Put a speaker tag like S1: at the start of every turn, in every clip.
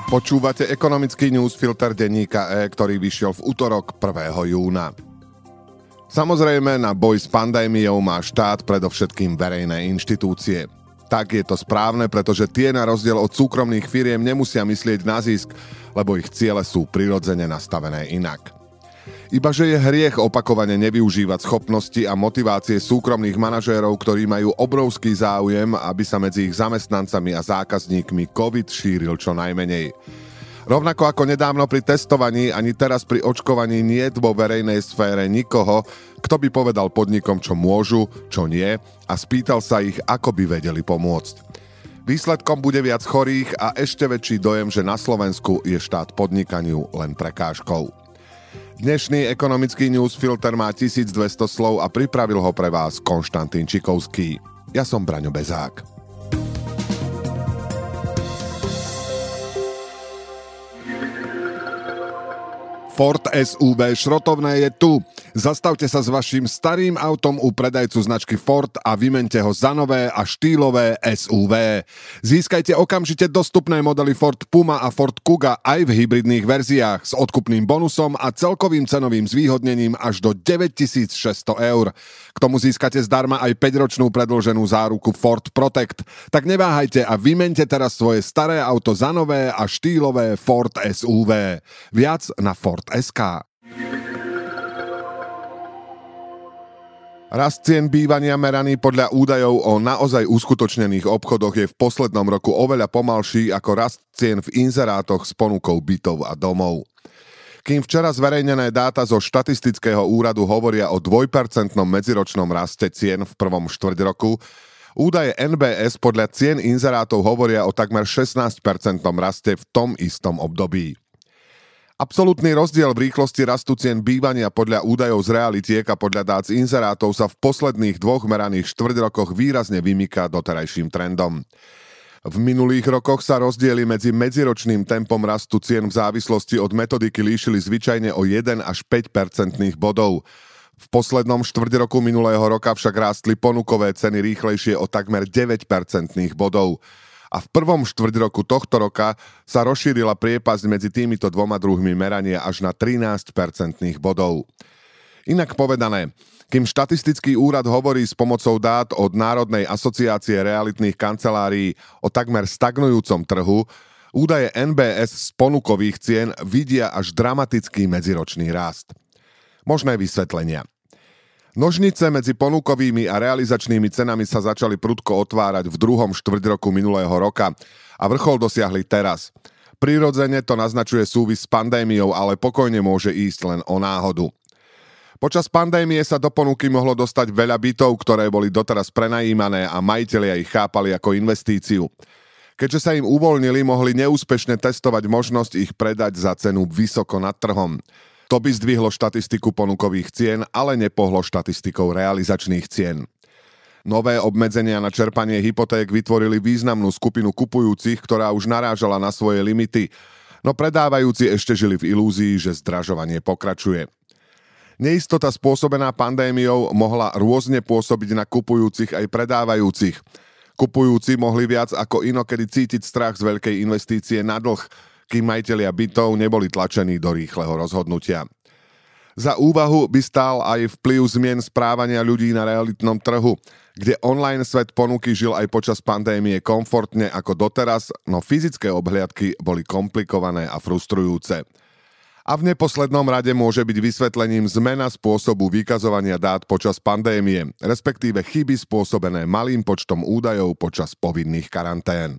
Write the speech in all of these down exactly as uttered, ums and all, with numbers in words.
S1: Počúvate ekonomický newsfilter denníka E, ktorý vyšiel v utorok prvého júna. Samozrejme, na boj s pandémiou má štát predovšetkým verejné inštitúcie. Tak je to správne, pretože tie na rozdiel od súkromných firiem nemusia myslieť na zisk, lebo ich ciele sú prirodzene nastavené inak. Ibaže je hriech opakovane nevyužívať schopnosti a motivácie súkromných manažérov, ktorí majú obrovský záujem, aby sa medzi ich zamestnancami a zákazníkmi COVID šíril čo najmenej. Rovnako ako nedávno pri testovaní, ani teraz pri očkovaní niet vo verejnej sfére nikoho, kto by povedal podnikom, čo môžu, čo nie, a spýtal sa ich, ako by vedeli pomôcť. Výsledkom bude viac chorých a ešte väčší dojem, že na Slovensku je štát podnikaniu len prekážkou. Dnešný ekonomický newsfilter má tisícdvesto slov a pripravil ho pre vás Konštantín Čikovský. Ja som Braňo Bezák. Ford es ú vé šrotovné je tu. Zastavte sa s vaším starým autom u predajcu značky Ford a vymente ho za nové a štýlové es ú vé. Získajte okamžite dostupné modely Ford Puma a Ford Kuga aj v hybridných verziách s odkupným bonusom a celkovým cenovým zvýhodnením až do deväťtisícšesťsto eur. K tomu získate zdarma aj päťročnú predĺženú záruku Ford Protect. Tak neváhajte a vymente teraz svoje staré auto za nové a štýlové Ford es ú vé. Viac na Ford bodka es ká. Rast cien bývania meraný podľa údajov o naozaj uskutočnených obchodoch je v poslednom roku oveľa pomalší ako rast cien v inzerátoch s ponukou bytov a domov. Kým včera zverejnené dáta zo štatistického úradu hovoria o dvojpercentnom medziročnom raste cien v prvom štvrťroku, údaje en bé es podľa cien inzerátov hovoria o takmer šestnásťpercentnom raste v tom istom období. Absolútny rozdiel v rýchlosti rastu cien bývania podľa údajov z realitiek a podľa dát z inzerátov sa v posledných dvoch meraných štvrťrokoch výrazne vymyká doterajším trendom. V minulých rokoch sa rozdiely medzi medziročným tempom rastu cien v závislosti od metodiky líšili zvyčajne o jeden až päť percentných bodov. V poslednom štvrťroku minulého roka však rástli ponukové ceny rýchlejšie o takmer deväť percentných bodov. A v prvom štvrťroku tohto roka sa rozšírila priepasť medzi týmito dvoma druhmi merania až na trinásť percentných bodov. Inak povedané, kým štatistický úrad hovorí s pomocou dát od Národnej asociácie realitných kancelárií o takmer stagnujúcom trhu, údaje en bé es z ponukových cien vidia až dramatický medziročný rast. Možné vysvetlenia. Nožnice medzi ponukovými a realizačnými cenami sa začali prudko otvárať v druhom štvrťroku minulého roka a vrchol dosiahli teraz. Prirodzene to naznačuje súvis s pandémiou, ale pokojne môže ísť len o náhodu. Počas pandémie sa do ponuky mohlo dostať veľa bytov, ktoré boli doteraz prenajímané a majitelia ich chápali ako investíciu. Keďže sa im uvoľnili, mohli neúspešne testovať možnosť ich predať za cenu vysoko nad trhom. To by zdvihlo štatistiku ponukových cien, ale nepohlo štatistikou realizačných cien. Nové obmedzenia na čerpanie hypoték vytvorili významnú skupinu kupujúcich, ktorá už narážala na svoje limity, no predávajúci ešte žili v ilúzii, že zdražovanie pokračuje. Neistota spôsobená pandémiou mohla rôzne pôsobiť na kupujúcich aj predávajúcich. Kupujúci mohli viac ako inokedy cítiť strach z veľkej investície na dlh, kým majitelia bytov neboli tlačení do rýchleho rozhodnutia. Za úvahu by stál aj vplyv zmien správania ľudí na realitnom trhu, kde online svet ponuky žil aj počas pandémie komfortne ako doteraz, no fyzické obhliadky boli komplikované a frustrujúce. A v neposlednom rade môže byť vysvetlením zmena spôsobu vykazovania dát počas pandémie, respektíve chyby spôsobené malým počtom údajov počas povinných karantén.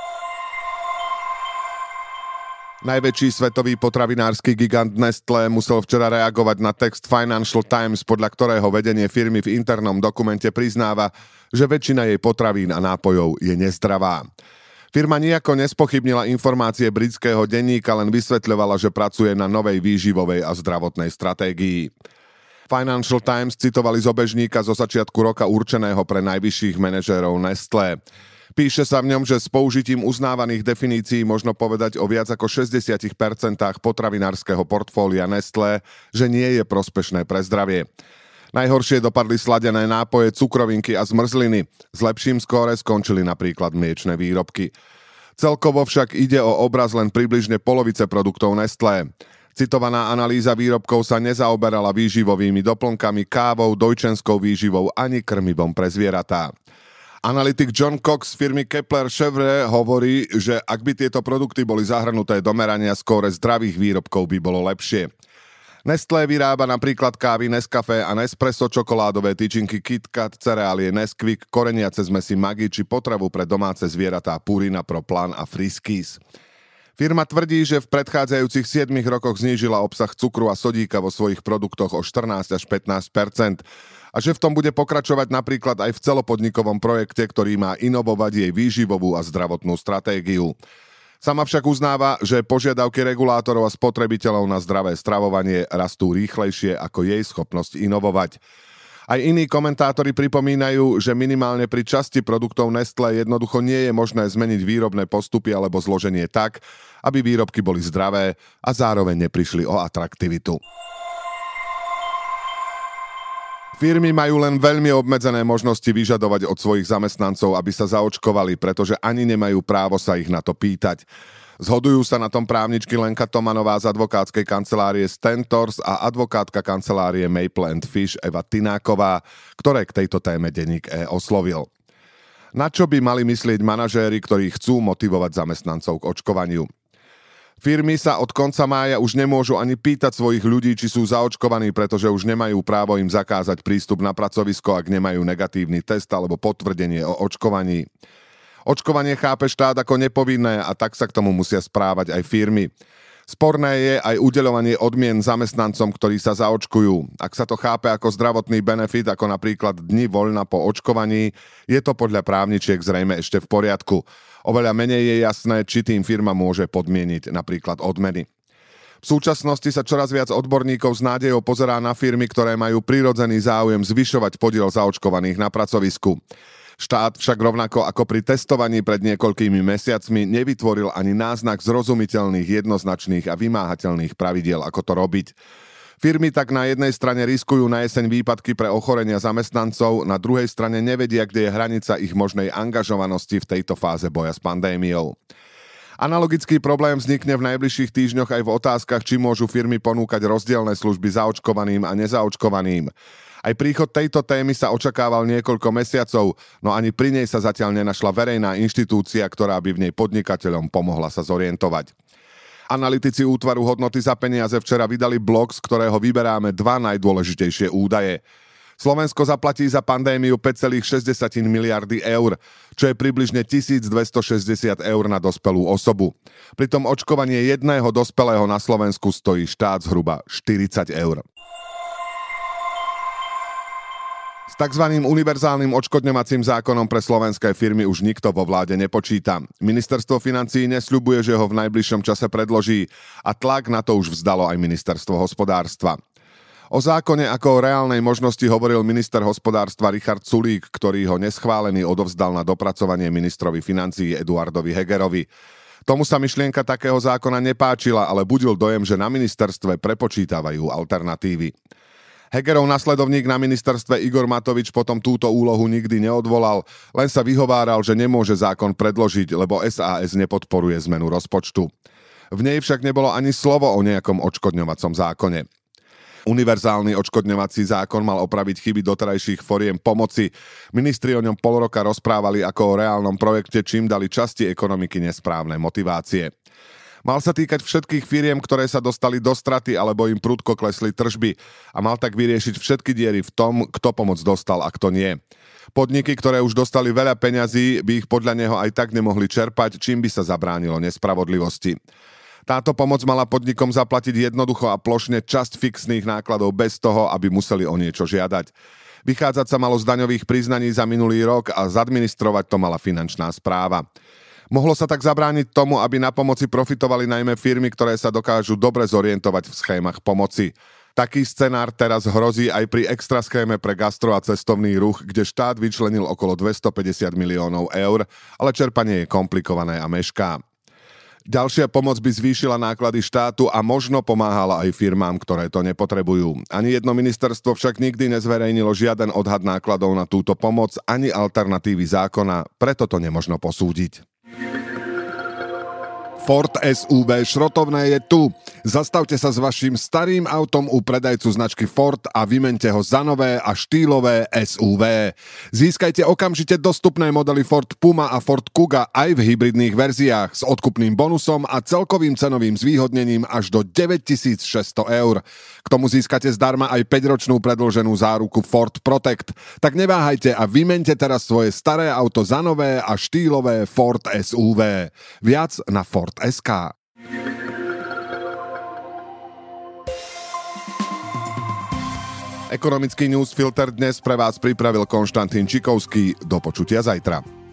S1: Najväčší svetový potravinársky gigant Nestlé musel včera reagovať na text Financial Times, podľa ktorého vedenie firmy v internom dokumente priznáva, že väčšina jej potravín a nápojov je nezdravá. Firma nijako nespochybnila informácie britského denníka, len vysvetľovala, že pracuje na novej výživovej a zdravotnej stratégii. Financial Times citovali z obežníka zo začiatku roka určeného pre najvyšších manažérov Nestlé. Píše sa v ňom, že s použitím uznávaných definícií možno povedať o viac ako šesťdesiat percent potravinárskeho portfólia Nestlé, že nie je prospešné pre zdravie. Najhoršie dopadli sladené nápoje, cukrovinky a zmrzliny. S lepším skóre skončili napríklad mliečne výrobky. Celkovo však ide o obraz len približne polovice produktov Nestlé. Citovaná analýza výrobkov sa nezaoberala výživovými doplnkami, kávou, dojčenskou výživou ani krmivom pre zvieratá. Analytik John Cox z firmy Kepler Chevre hovorí, že ak by tieto produkty boli zahrnuté do merania skóre zdravých výrobkov, by bolo lepšie. Nestlé vyrába napríklad kávy Nescafé a Nespresso, čokoládové tyčinky KitKat, cereálie Nesquik, koreniace zmesi Maggi či potravu pre domáce zvieratá Purina Pro Plan a Friskies. Firma tvrdí, že v predchádzajúcich siedmich rokoch znížila obsah cukru a sodíka vo svojich produktoch o štrnásť až pätnásť percent a že v tom bude pokračovať napríklad aj v celopodnikovom projekte, ktorý má inovovať jej výživovú a zdravotnú stratégiu. Sama však uznáva, že požiadavky regulátorov a spotrebiteľov na zdravé stravovanie rastú rýchlejšie ako jej schopnosť inovovať. Aj iní komentátori pripomínajú, že minimálne pri časti produktov Nestlé jednoducho nie je možné zmeniť výrobné postupy alebo zloženie tak, aby výrobky boli zdravé a zároveň neprišli o atraktivitu. Firmy majú len veľmi obmedzené možnosti vyžadovať od svojich zamestnancov, aby sa zaočkovali, pretože ani nemajú právo sa ich na to pýtať. Zhodujú sa na tom právničky Lenka Tomanová z advokátskej kancelárie Stentors a advokátka kancelárie Maple and Fish Eva Tináková, ktoré k tejto téme denník E oslovil. Na čo by mali myslieť manažéri, ktorí chcú motivovať zamestnancov k očkovaniu? Firmy sa od konca mája už nemôžu ani pýtať svojich ľudí, či sú zaočkovaní, pretože už nemajú právo im zakázať prístup na pracovisko, ak nemajú negatívny test alebo potvrdenie o očkovaní. Očkovanie chápe štát ako nepovinné a tak sa k tomu musia správať aj firmy. Sporné je aj udeľovanie odmien zamestnancom, ktorí sa zaočkujú. Ak sa to chápe ako zdravotný benefit, ako napríklad dni voľna po očkovaní, je to podľa právničiek zrejme ešte v poriadku. Oveľa menej je jasné, či tým firma môže podmieniť napríklad odmeny. V súčasnosti sa čoraz viac odborníkov s nádejou pozerá na firmy, ktoré majú prirodzený záujem zvyšovať podiel zaočkovaných na pracovisku. Štát však rovnako ako pri testovaní pred niekoľkými mesiacmi nevytvoril ani náznak zrozumiteľných, jednoznačných a vymáhateľných pravidiel, ako to robiť. Firmy tak na jednej strane riskujú na jeseň výpadky pre ochorenia zamestnancov, na druhej strane nevedia, kde je hranica ich možnej angažovanosti v tejto fáze boja s pandémiou. Analogický problém vznikne v najbližších týždňoch aj v otázkach, či môžu firmy ponúkať rozdielne služby zaočkovaným a nezaočkovaným. Aj príchod tejto témy sa očakával niekoľko mesiacov, no ani pri nej sa zatiaľ nenašla verejná inštitúcia, ktorá by v nej podnikateľom pomohla sa zorientovať. Analytici útvaru hodnoty za peniaze včera vydali blog, z ktorého vyberáme dva najdôležitejšie údaje. Slovensko zaplatí za pandémiu päť celá šesť miliardy eur, čo je približne tisícdvestošesťdesiat eur na dospelú osobu. Pritom očkovanie jedného dospelého na Slovensku stojí štát zhruba štyridsať eur. S takzvaným univerzálnym odškodňovacím zákonom pre slovenské firmy už nikto vo vláde nepočíta. Ministerstvo financií nesľubuje, že ho v najbližšom čase predloží a tlak na to už vzdalo aj Ministerstvo hospodárstva. O zákone ako o reálnej možnosti hovoril minister hospodárstva Richard Sulík, ktorý ho neschválený odovzdal na dopracovanie ministrovi financií Eduardovi Hegerovi. Tomu sa myšlienka takého zákona nepáčila, ale budil dojem, že na ministerstve prepočítavajú alternatívy. Hegerov nasledovník na ministerstve Igor Matovič potom túto úlohu nikdy neodvolal, len sa vyhováral, že nemôže zákon predložiť, lebo es a es nepodporuje zmenu rozpočtu. V nej však nebolo ani slovo o nejakom odškodňovacom zákone. Univerzálny odškodňovací zákon mal opraviť chyby doterajších foriem pomoci. Ministri o ňom pol roka rozprávali ako o reálnom projekte, čím dali časti ekonomiky nesprávne motivácie. Mal sa týkať všetkých firiem, ktoré sa dostali do straty alebo im prudko klesli tržby a mal tak vyriešiť všetky diery v tom, kto pomoc dostal a kto nie. Podniky, ktoré už dostali veľa peňazí, by ich podľa neho aj tak nemohli čerpať, čím by sa zabránilo nespravodlivosti. Táto pomoc mala podnikom zaplatiť jednoducho a plošne časť fixných nákladov bez toho, aby museli o niečo žiadať. Vychádzať sa malo z daňových priznaní za minulý rok a zadministrovať to mala finančná správa. Mohlo sa tak zabrániť tomu, aby na pomoci profitovali najmä firmy, ktoré sa dokážu dobre zorientovať v schémach pomoci. Taký scenár teraz hrozí aj pri extra schéme pre gastro a cestovný ruch, kde štát vyčlenil okolo dvestopäťdesiat miliónov eur, ale čerpanie je komplikované a mešká. Ďalšia pomoc by zvýšila náklady štátu a možno pomáhala aj firmám, ktoré to nepotrebujú. Ani jedno ministerstvo však nikdy nezverejnilo žiaden odhad nákladov na túto pomoc, ani alternatívy zákona, preto to nemožno posúdiť. Ford es ú vé šrotovné je tu. Zastavte sa s vaším starým autom u predajcu značky Ford a vymente ho za nové a štýlové es ú vé. Získajte okamžite dostupné modely Ford Puma a Ford Kuga aj v hybridných verziách s odkupným bonusom a celkovým cenovým zvýhodnením až do deväťtisícšesťsto eur. K tomu získate zdarma aj päťročnú predĺženú záruku Ford Protect. Tak neváhajte a vymente teraz svoje staré auto za nové a štýlové Ford es ú vé. Viac na Ford bodka es ká. Ekonomický newsfilter dnes pre vás pripravil Konštantín Čikovský. Do počutia zajtra.